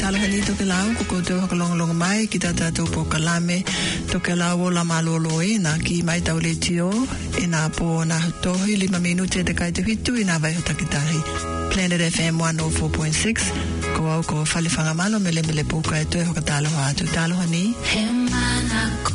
talo hani to ke lau ko to hakalong mai ki tata to po kalame to ke lau la malolo na ki mai tau le tio ina po na to hi 5 minute de kai te hitu ina vai takitahi Planet FM 104.6 ko fale fanga malo mele po ka to hakatalo ha to talo hani hemana ko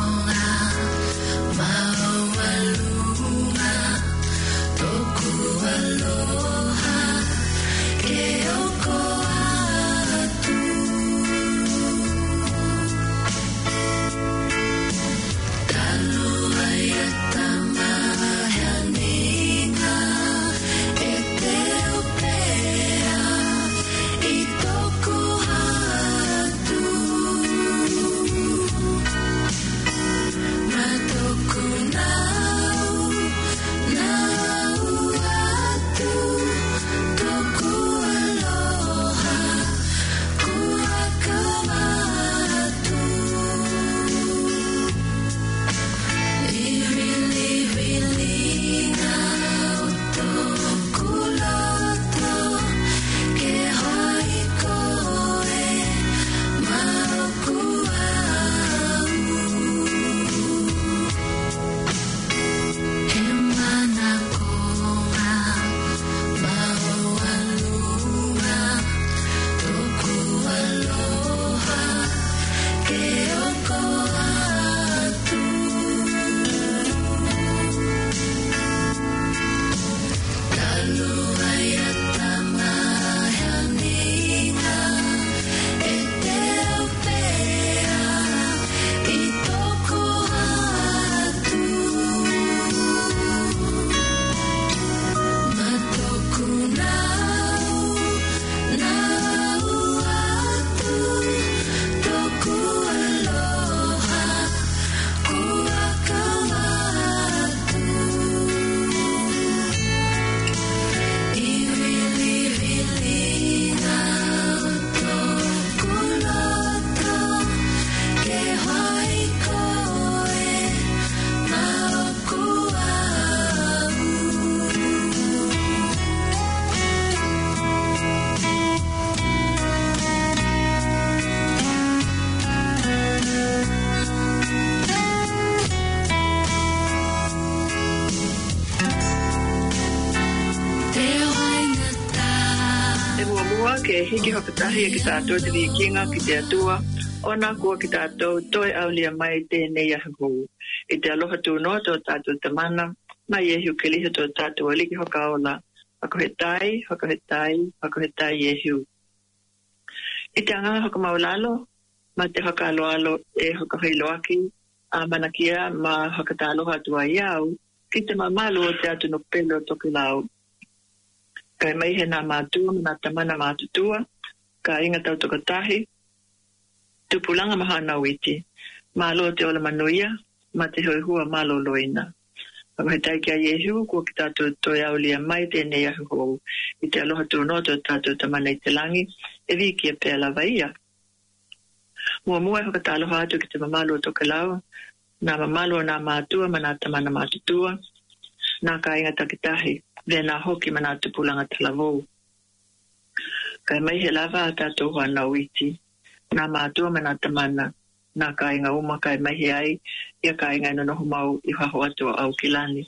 hiki hokatahi ki tātou te kinga ki te atua, ona kua ki tātou toi aulia mai tēnei ahu. I te aloha tūnoa tō tātou tamana, mai ehu ke liha tō tātou aliki hokaola, hako he tai ehu. I te anga hokamaulalo, ma te hokaloalo e hokaheiloaki, a manakia ma hokataloha atua iau, ki te mamalu o te atu no pelo toki lau. Kai mai he nā mātua, nā tamana mātutua, ka inga tau tokatahi, tupulanga maha nawiti, mālo te ola manuia, ma te hoihua mālo loina. Ako he tai kia Yehu, kua ki tātou toi aulia mai tēnei ahu hou, i te aloha tūnoa tō tātou tamana i te langi, e viki e pēla vaia. Mua e hokataloha atu ki te mamalo o tokelau, nā mamalo nā mātua, ma nā tamana mātutua, nā ka inga takitahi. Vena hoki mana tupulanga talavou. Kai mai he lava a tātou hoa nawiti. Nā mātua mana tamana. Nā ka inga uma kai mai he ai. Ia ka inga ino noho mau i haho atua au kilani.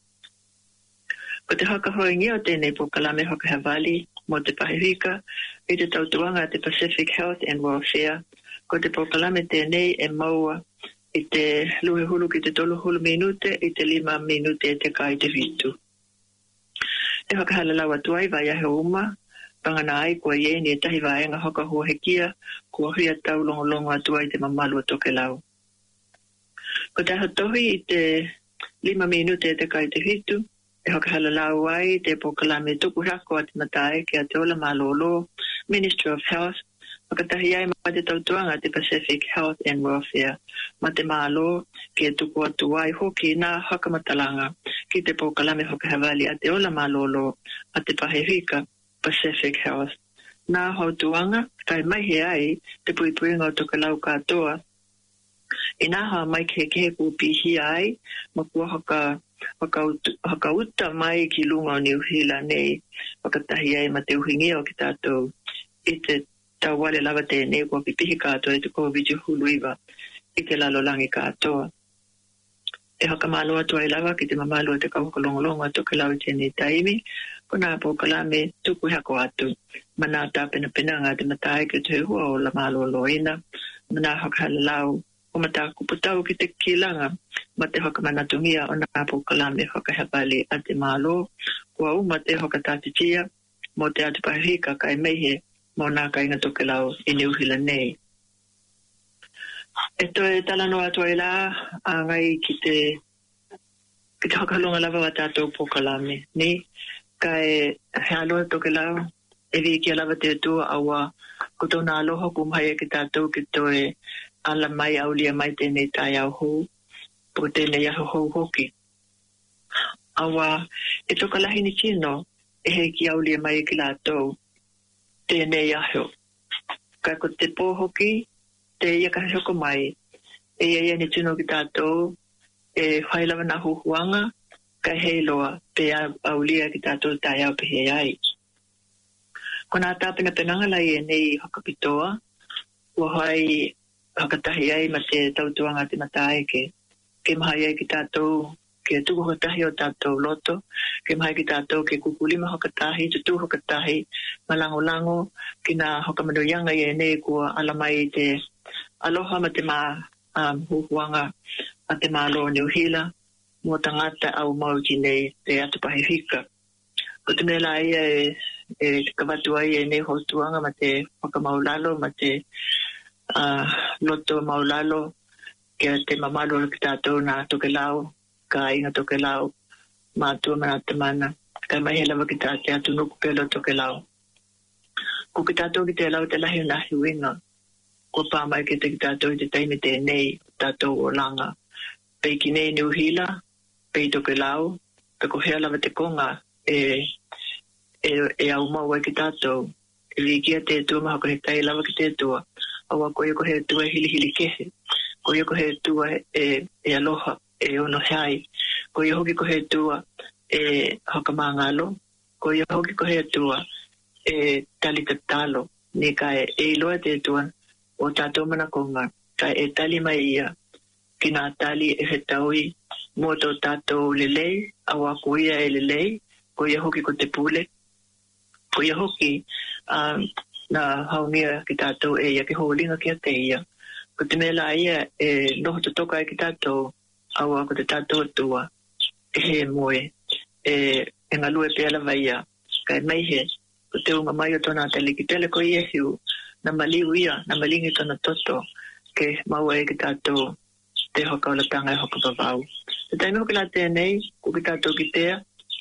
Ko te haka hoingi o tēnei po kalame hoka Havali, mo te Pahihika, i te tautuanga te Pacific Health and Welfare. Ko te po kalame tēnei e maua i te luhe hulu ki te tolu hulu minute, i te 5 minute e te kai te vitu. Te haka halalau atuai vai ahe uma, pangana ai kua ieni e tahi vaenga hoka hua hekia, kua huia tau longolongo atuai te mamalu a toke lau. Ko te hatohi i te 5 minute e te kai te hitu, e haka halalau ai te pokalame tuku hako ati matae ki a te ola malolo, Ministry of Health, makatahi ai ma te tautuanga te Pacific Health and Welfare, ma te malo ki e tuku atuai hoki nā hakamatalanga, ki te pokalame hoka Havali a te ola malolo a te Pahihika Pacific Health. Nā hautuanga, kai mai he ai te puipuinga o toka lau katoa. I nā hoa mai ke kehe kupihi ai, ma kua haka uta mai ki lunga o New Zealand nei, wakatahi ai ma te uhingi o ki tātou i te tau wale lava te ne ko pipihi katoa te ko viju huluiva I te lalolangi katoa. E haka malo atu ai lava ki te mamalo te kaukolongolonga to ke lau tēnei taimi, ko nā po kalame tuku hako atu. Mana tā pena ngā te matai ki te hua o la malo loina, mana haka halalau, o mata kuputau ki te kilanga, ma te haka manatungia o nā po kalame haka hapali a te malo, kua uma te haka tātitia, mo te atu pahika kai meihe, mo nā ka inga toke lau I ni uhila nei. E toi talano atu ai la, a ngai ki te hakalunga lava wa tātou po kalame, ni? Ka e aloha toke lau, e vi ki lava te tua awa, ko tau nā aloha kumhaya ki tātou ki toi ala mai au lia mai tēnei tai au hou, po tēnei aho hou hoki. Awa, e toka lahi ni kino, e hei ki au lia mai ki lātou, tēnei aho. Ka ko te pōhoki, te ia ka hoko mai, e ia ni tino ki tātou, e whailawa na huhuanga, ka hei loa, pe au lia ki tātou tai au pehe ai. Ko nā tāpena penanga lai e nei hakapitoa, ua hai hakatahi ai ma te tautuanga te matai ke mahai ai ki tātou, ke tuku hakatahi o tātou loto, ke mahai ki tātou ke kukulima hakatahi, tutu hakatahi, malango-lango, ki nā hakamanoianga i e nei kua alamai te aloha ma te huhuanga a te malo New Hila, mo tangata au mau ki nei te atupahihika. Ko te mela ia e kawatu ai e nei hotuanga ma te whakamaulalo, ma te loto maulalo, ke te mamalo ki tātou nā toke lau, ka inga toke lau, mātua mana te mana, ka mai he lawa ki tā te atu nuku pelo toke lau. Ko ki tātou ki te lau te lahi nahi winga, ko pāmai ki te ki tātou I te taimi te nei tātou o langa. Pei ki nei New Hila, pei toke lau, pe ko hea lawa te konga e au maua ki tātou, e vikia te tua maha ko he tai lawa ki te tua, awa ko ia ko he tua hili kehe, ko ia ko he tua e aloha, e ono hei, ko ia hoki ko he tua e hakamangalo, ko ia hoki ko he tua e tali tatalo, ni ka e loa te tua, o tātou mana konga, ka e tali mai ia, ki nā tali e he taui, mo tō tātou lelei, awa ko ia e lelei, ko ia hoki ko te pule, ko ia hoki na haungia ki tātou e ia ki holinga ki a te ia, ko te mela ia e noho to toka e ki tātou, awa ko te tātou atua, e he moe, e ngalue pe ala vaia, ka e meihe, ko te unga mai o tōna tele ki tele ko ia hiu, na maliu ia, na malingi tona toto, ke maua e ki tātou te hoka o la tanga e hoka pavau. Te taimi hoki la tēnei, ko ki tātou ki tea,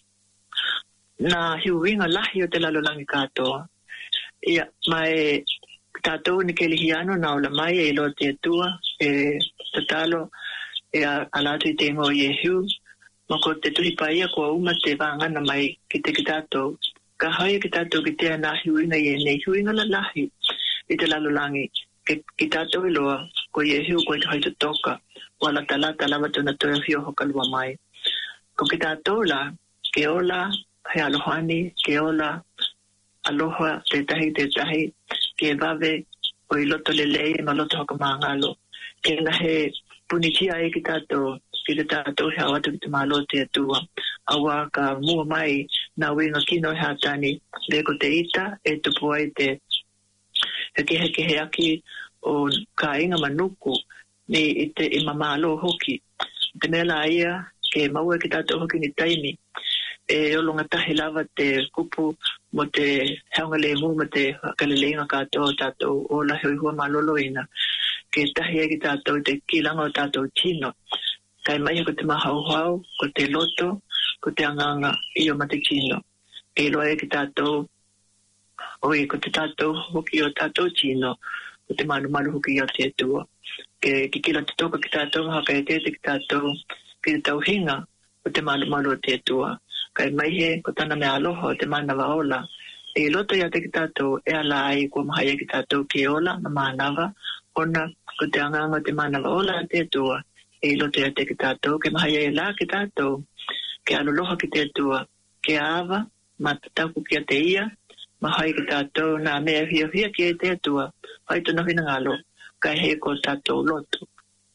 na hiu winga lahi o te lalolangi katoa. Ia, mai ki tātou ni ke lihiano na ola mai e ilo te atua, e tatalo, e alatu I te ingo I e hiu, ma ko te tuhi paia kua uma te vangana mai ki te ki tātou. Ka haia ki tātou ki tea na hiu winga I e nei, hiu winga la lahi. I te lalolangi, ki tātou iloa, ko I e hiu ko I te haitu toka, wala talata lava tuna toa hio hoka lua mai. Ko ki tātou la, ke ola, he alohani, ke ola, aloha, te tahi, ke vave, o I loto lelei, ma loto hoka maangalo. Ke na he punitia e ki tātou, ki te tātou he awatu ki te malo te atua. Awa ka mua mai, na winga kino he atani, leko te ita, e tupu ai te heke he aki o ka inga manuku ni I te mamalo hoki. Te mela ia ke maua ki tātou hoki ni taimi e olonga tahi lava te kupu mo te haunga le mu mo te kaleleinga katoa tātou o la hoi hua maloloina ke tahi e ki tātou te kilanga o tātou tino. Kai mai ko te mahauhau, ko te loto, ko te anganga I o mate kino. E loa e ki tātou oi ko te tātou hoki o tātou tino, ko te malu hoki o te atua. Ke kikila te toka ki tātou, haka e tete ki tātou, ki te tauhinga, ko te malu o te atua. Kai mai he, ko tana me aloha o te manawa ola. E loto ia te ki tātou, e ala ai kua mahaya ki tātou ki ola, na manawa, ona ko te anganga o te manawa ola te atua. E loto ia te ki tātou, ke mahaya e la ki tātou, ke aloloha ki te atua, ke awa, matataku ki a te ia, mahai ki tātou nā mea hia ki e te atua, hai tona whina ngalo, kai he ko tātou loto.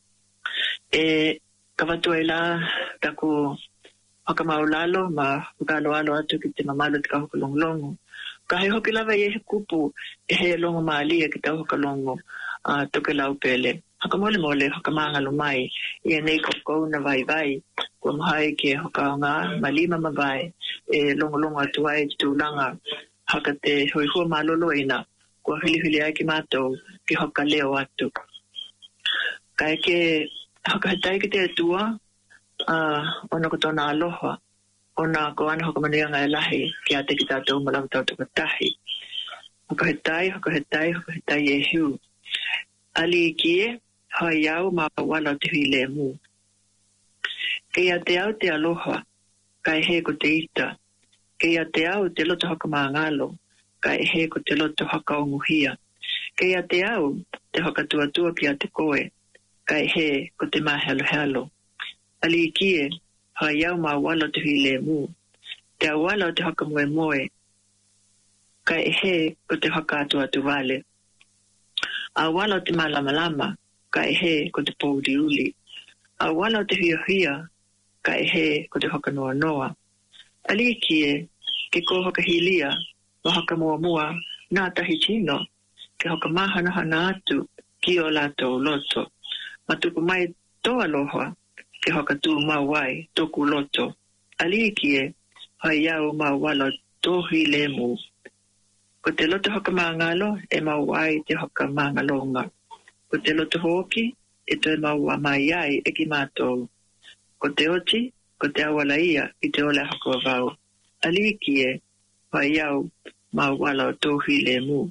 E kawatu ai la taku whakamaulalo, ma whakalo alo atu ki te mamalo te kahoka longolongo. Ka he hoki lava i he kupu e he longo maalia ki tau hokalongo toke lau pele. Haka mole mole, haka maangalo mai, i e nei koko na vai vai, kua mahai ke hoka ngā, malima mawai, e longo atu ai ki tūlanga, haka te hoihua malolo ina, kua hili ai ki mātou ki hoka leo atu. Ka ke haka hetai ki te atua, ona ko tōna aloha, ona ko ana hoka manuianga e lahi ki ate ki tātou malawa tau tukatahi. Haka hetai e hiu. Ali kie, hoi au ma wala te hui le mu. Kei te au te aloha, kai he ko te ita. Kei te au te loto haka maangalo, kai he ko te loto haka onguhia. Kei te au te haka tuatua ki a te koe, kai he ko te mahalo. Ali kie, hoi au ma wala te hui le mu. Te awala o te haka moe, kai he ko te haka atu vale. Awala o te malama, kai he ko te pouri uli. Awala o te hia, kai he ko te haka noa. Ali kie, ke ko haka hilia, wa haka mua, nā tahi tino, ke haka mahana atu, ki o lato loto. Matuku mai tō aloha, ke haka tū mawai, tōku loto. Ali kie, hai au mawala tō hui le mu. Ko te loto haka maangalo, e mawai te haka maangalonga. Ko te loto hoki, e toi maua mai ai e ki mātou. Ko te oti, ko te awala ia, i te ole hako avau. Ali kie, hai au mawala o tō hui le mu.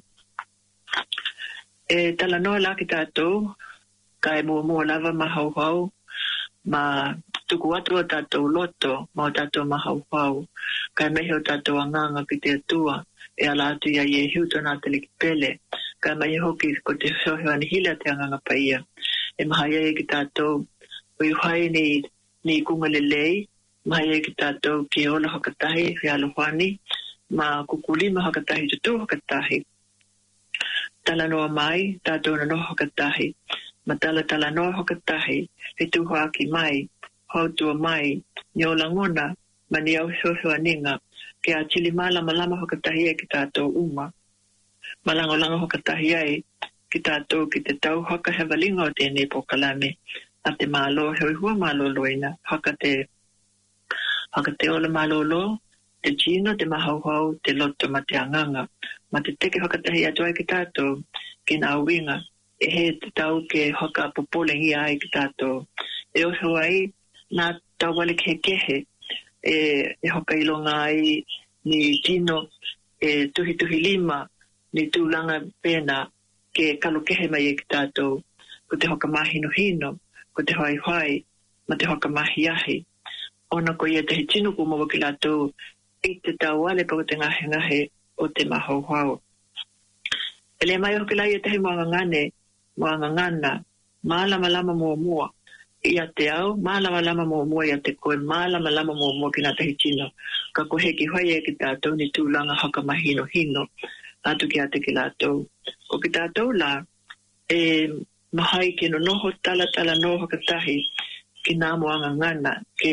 E tala noa la ki tātou, ka e mua lava mahauhau, ma tuku atu o tātou loto, ma o tātou mahauhau, ka e mehe o tātou anganga ki te atua, e ala atu ia i e hiu tōna atali ki pele, ka mai hoki ko te sohewa ni hila te anganga paia. E mahai e ki tātou, ui uhai ni kunga lelei, mahai e ki tātou ki ola hakatahi, hui alohani, ma kukulima hakatahi tutu hakatahi. Tala noa mai, tātou na noa hakatahi, ma tala noa hakatahi, he tuha aki mai, hautua mai, ni ola ngona, ma ni au sohewa ninga, ke a chili malama hakatahi e ki tātou uma. Malango hakatahi ai ki tātou ki te tau haka hewalinga o tēnei pokalame. A te mālo hoi mālolo ina. Haka te ola mālolo, te chino, te mahauhau, te loto ma te anganga. Ma te teke hakatahi atu ai ki tātou ki nā winga. E he te tau ke haka popolengi ai ki tātou. E oho ai nā tau wale kehe. E hoka ilonga ai ni tino e tuhi lima ni tūlanga pēna ke kalukehe mai e ki tātou ko te hoka mahino hino, ko te hoi, ma te hoka mahi ahi. Ona ko ia tehi tino ku mawa ki lātou i te tau wale pa ko te ngahe o te mahauhau. E le mai hoki lai e tehi moangangana, mālama mua. Ia te au, mālama mua ia te koe, mālama mua ki nā tehi tino. Ka kohe ki hoi e ki tātou ni tūlanga haka mahino hino, atu ki ate ki lātou. O ki tātou la, e mahai ki no noho tala noho katahi ki nā moangangana,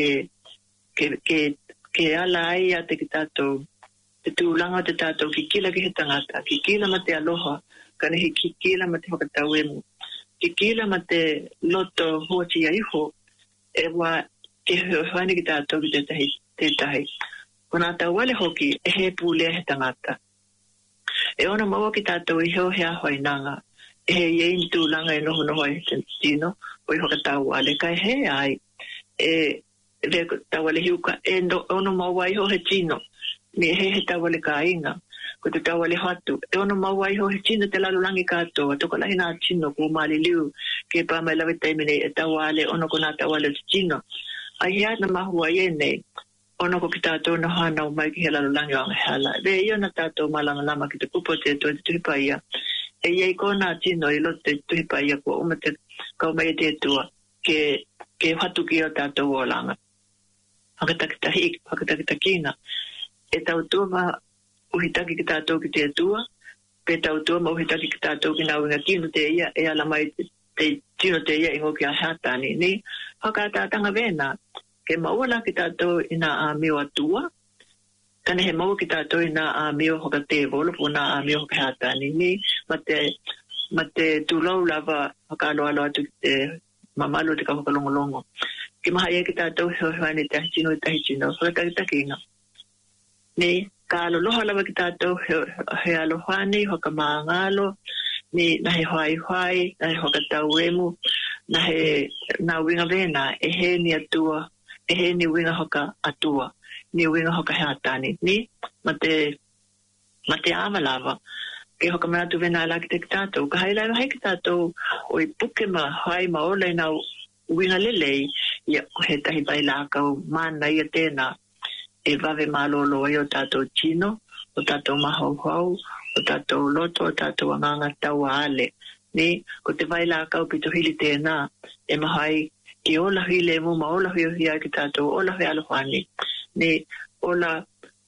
ke ala ai ate ki tātou, te tūlanga te tātou ki kila ki he tangata, ki kila ma te aloha, ka nehi ki kila ma te whakatau emu. Ki kila ma te loto huati a iho, e wa ke hoani ki tātou ki te tahi. Ko nā tau wale hoki, e he pūlea he tangata. E ona maua ki tātou i heo hea hoi nanga, e he iei tūlanga e noho e te tino, o i hoka tau wale, kai he ai, e tau wale hiuka, e ona maua i ho he tino, ni he tau wale ka inga. Ko te tau wale hatu. E ono maua iho he tino te lalulangi katoa. Toko lahi nā tino ko maali liu ke pā mai lawe taimine e tau wale ono ko nā tau wale te tino. Ai hea na mahua iene. Ono ko ki tātou na hana o mai ki he lalulangi o anga hala. Ve iyo na tātou malama ki te kupo te toa te tuhipaia. E iei ko nā tino i lote te tuhipaia ko umate kau mai te tua ke hatu ki o tātou o langa. Hakatakita kina. E tau tua uhitaki ki tātou ki te atua, pe tau tua ma uhitaki ki tātou ki nā winga tino te ia, e ala mai te tino te ia ingo ki a hātani, ni haka tātanga vena, ke maua ki tātou ina a mio atua, kane he mau ki tātou ina a mio hoka te volo, po nā a mio hoka hātani, ni ma te tūlau lava haka alo atu ki te mamalo te ka hoka longolongo. Ki maha ia ki tātou hewhane te ahitino e tahitino, whakataki inga. Ni ka aloha lava ki tātou he alohane, hoka maangalo, ni na he hoai, na he hoka tauemu, na he na winga vena, e he ni atua, e he ni winga hoka atua, ni winga hoka heatani. Ni ma te awa lava, ke hoka manatu vena ala ki te ki tātou, ka hailai hai ki tātou o i puke ma hai ma ole na winga lelei, ia he tahi pai lākau, mana ia tēnā, e vave malolo ai o tātou tino, o tātou mahauhau, o tātou loto, o tātou anganga taua ale. Ni, ko te vai lākau pito hili tēnā, e mahai ki ola hui le mu, ma ola hui hia ki tātou, ola hui alohani. Ni, ola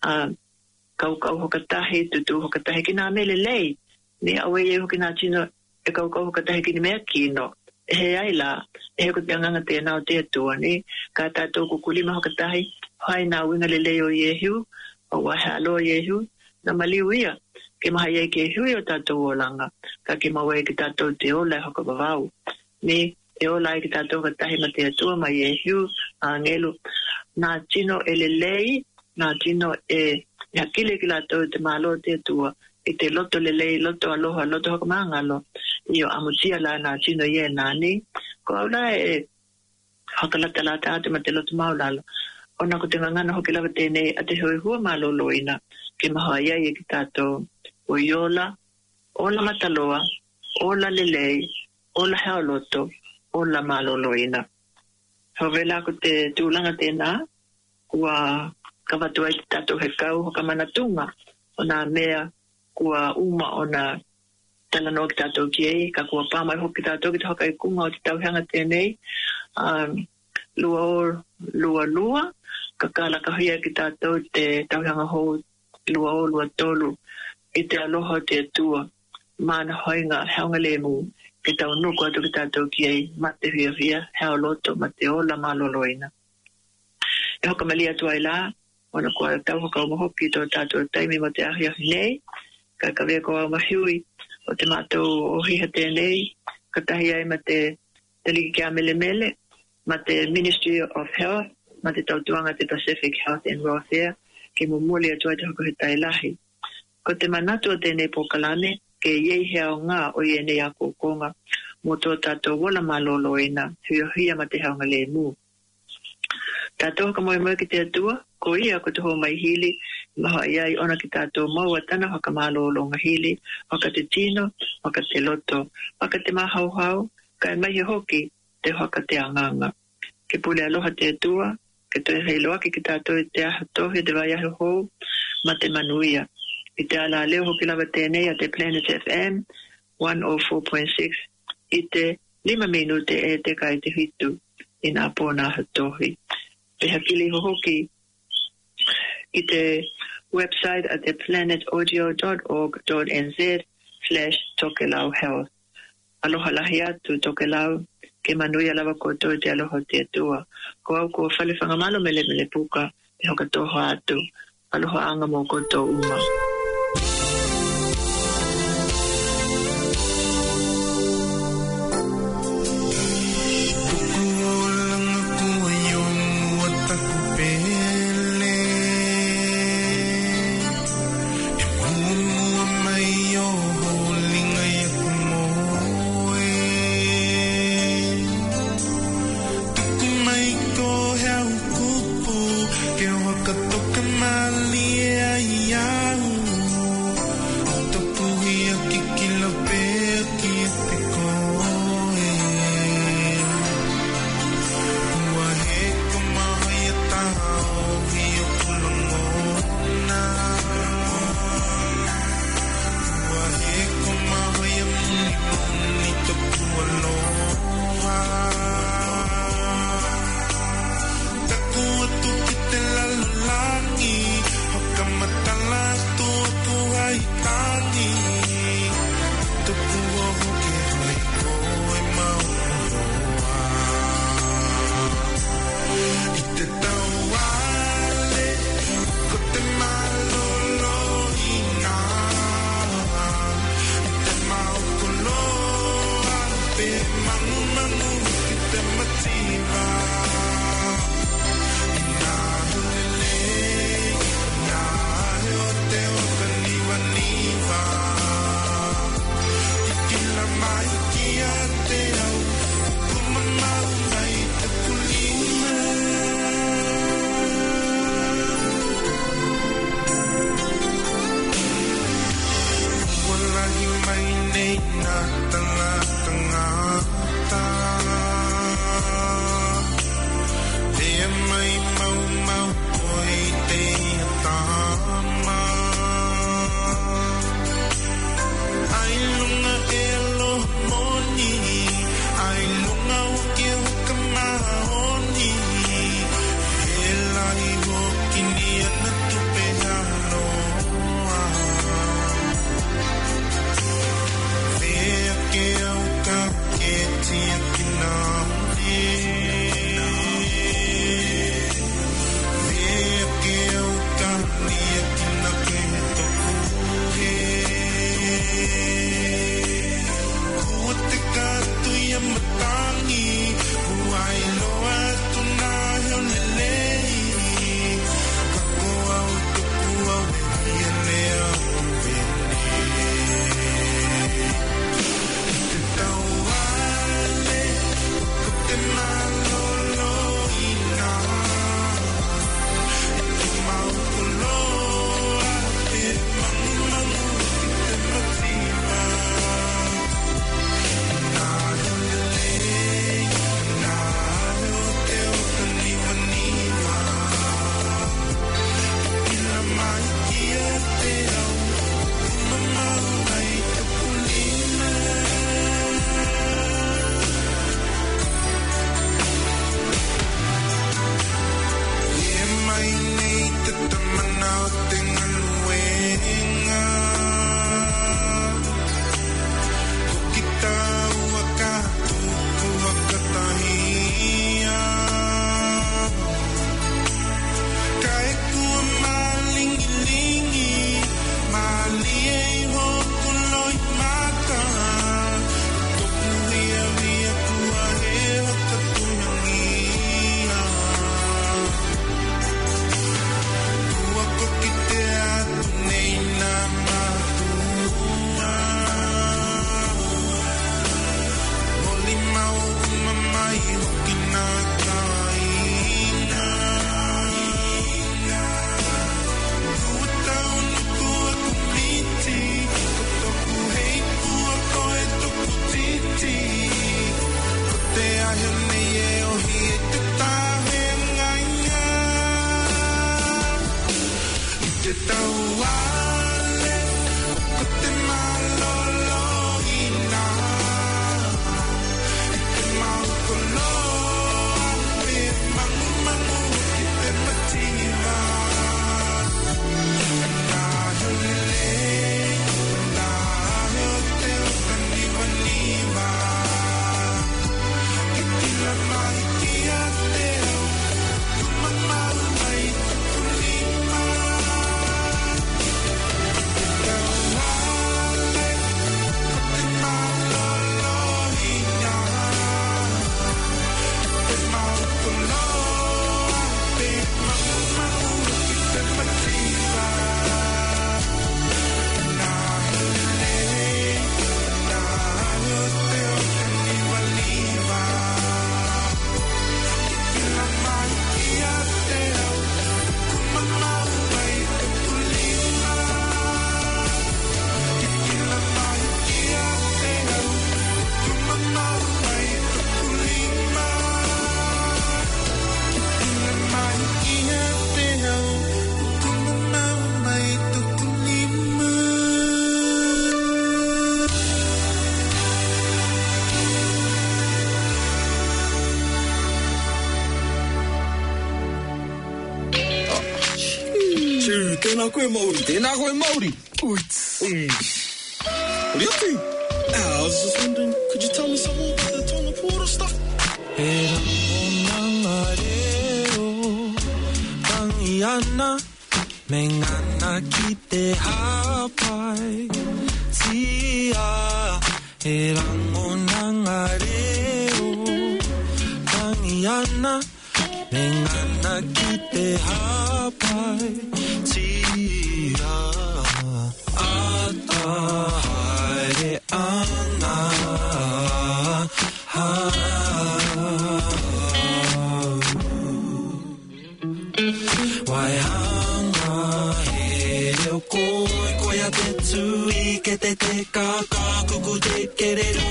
kau hokatahi, tutu hokatahi ki nā mele lei. Ni, awe e hoki nā tino, e kau hokatahi ki ni mea kino. E he aila, e he ko te anganga tēnā o te atua, ni, ka tātou kukulima hokatahi, hai nā winga le leo Yehu, o wahe alo Yehu, na maliu ia, ke maha iei ke hui o tātou o langa, ka ke maua e ki tātou te ola e hoka wawau. Ni, e ola e ki tātou ka tahi ma te atua ma Yehu, a ngelu, nā tino e le lei, nā tino e hakile ki lātou te malo te atua, i te loto le lei, loto aloha, loto hoka maangalo, i o amutia la nā tino ie nāni, ko aula e hakalata la tāte ma te loto maulalo. Ona ko te ngangana hoki lawa tēnei a te hui hua maloloina ke maha iai e ki tātou o iola, ola mataloa, ola lelei, ola heoloto, ola maloloina. Hawela ko te tūlanga tēnā, kua kawatua i tātou he kau hoka manatunga, o nā mea kua uma o nā talanoa ki tātou ki ei, ka kua pāmai hoki tātou ki te hoka i kunga o te tauhanga tēnei, lua, ka kala ka hia ki tātou te tauhanga hou lua tolu i te aloha te atua mana hoinga heonga lemu ki tau nuku atu ki tātou ki ei mate hia heo loto ma te ola maloloina. E hoka mali atu ai la, ona kua tau hoka o mahoki tō tātou taimi ma te ahia nei, ka kawea ko au mahiui o te mātou o hiha tēnei, ka tahi ai ma te liki kia mele, ma te Ministry of Health, ma te tautuanga te Pacific Health and Welfare, ke mumuli atua te hoko he tailahi. Ko te manatu o tēnei pokalane, ke iei hea o ngā o ienei a kōkonga, mo tō tātou wola maloloina, huia ma te haunga le mū. Tātou haka moe ki te atua, ko ia ko te ho mai hili, maha iai ona ki tātou maua tana haka malolonga hili, haka te tino, haka te loto, haka te mahauhau, kai mai he hoki, te haka te anganga. Ke pule aloha te atua, ke toi heiloa ki tātou te aha tohi te vai ahe hou, ma te manuia. I te ala leo hoki lawa tēnei a te Planet FM 104.6, i te 5 minute e te kai te hitu, i nā pōna aha tohi. Te hakili hoki i te website at te planetaudio.org.nz/Tokelau Health. Aloha lahi atu Tokelau, ke manuia lava koto te aloha te atua. Ko au ko whale whangamalo mele puka, te hoka toho atu. Aloha anga mō koto uma. Toka malia iau Tēnā koe Māori. Tēnā koe Māori. Oits. Rioti. I was just wondering, could you tell me some more about the Tonga Pōra stuff? E rango nanga reo, tangi ana, me ngana ki te hapai. Tia, e rango nanga reo, tangi ana, me ngana ki te hapai. Tia, ata haere ana, Waihanga he reo koe, koe a te tui けててかかくくでけれる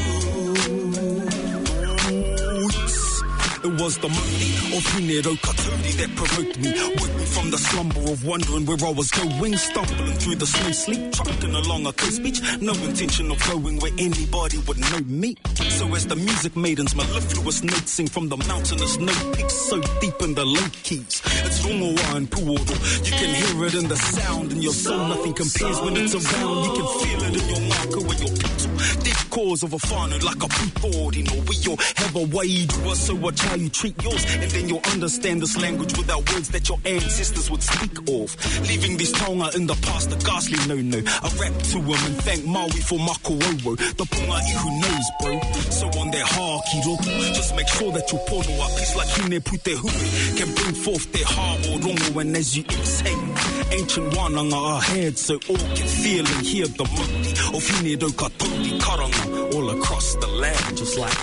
It was the money of Hinero Katuri that provoked me. Woke me from the slumber of wondering where I was going. Stumbling through the snow sleep, trucking along a coast beach. No intention of going where anybody would know me. So as the music maidens mellifluous notes sing from the mountainous note peaks so deep in the low keys. It's Rongoa and Puoro. You can hear it in the sound in your soul. Nothing compares when it's around. You can feel it in your marker when your pixel. Deep cause of a whānau like a people. You know, we all have a way to us, so watch how you treat yours, and then you'll understand this language without words that your ancestors would speak of. Leaving this taonga in the past, the ghastly no-no. I rap to him and thank Maui for Mako'owo, the pungai who knows, bro. So on that haki roko, just make sure that your pono a piece like Hine Putehui can bring forth their harbor rongo, and as you exhale, ancient wananga are ahead, so all can feel and hear the moti of Hine Katori Karanga all across the land, just like.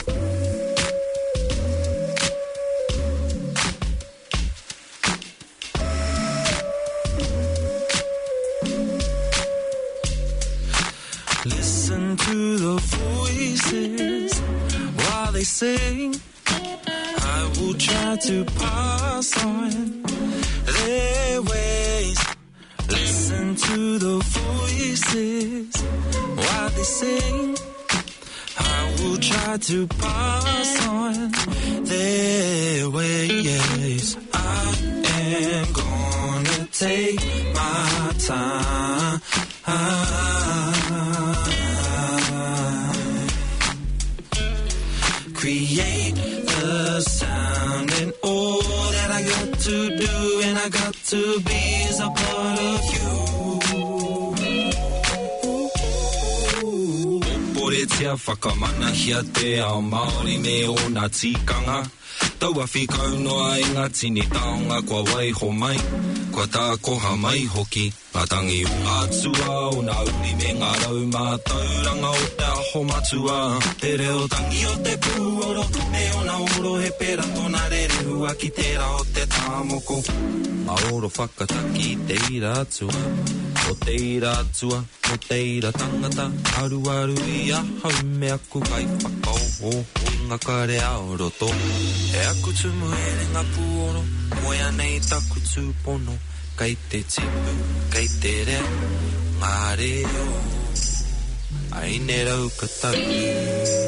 Listen to the voices while they sing. I will try to pass on their ways. Listen to the voices while they sing. I will try to pass on their ways. I am gonna take my time. Create the sound, and all that I got to do and I got to be is a part of you. Opore tia whakamanahia te ao Māori me o nā tikanga. Taua whikau noa i ngā tini taonga kua waiho mai. Kua tā koha mai hoki. Ngā tangi o atua o nā uri me ngā rau mātauranga o te aho matua. Te reo tangi o te puoro, me o nā oro he pera tōna rerehua ki tērā o te tāmoko. Maoro whakataki te ira atua, o te ira atua, o te ira tangata. Aru aru I ahau me aku kai whakao o ngā kare aoroto. E aku tumu ere ngā puoro, moia nei taku tūpono. Kai te tipu, kai te rea, ngā reo, ai ne rau ka taru.